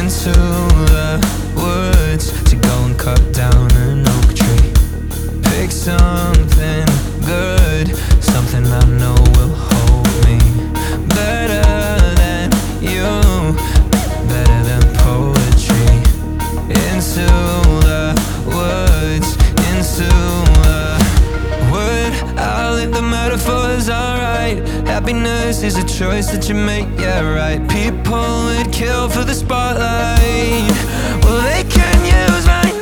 into the woods to go and cut down an oak tree. Pick something good, something I know will hold me better than you, better than poetry. Into the woods, into the wood. I'll leave the metaphors, alright. Happiness is a choice that you make, yeah right. People would kill for the spotlight. Well, they can use my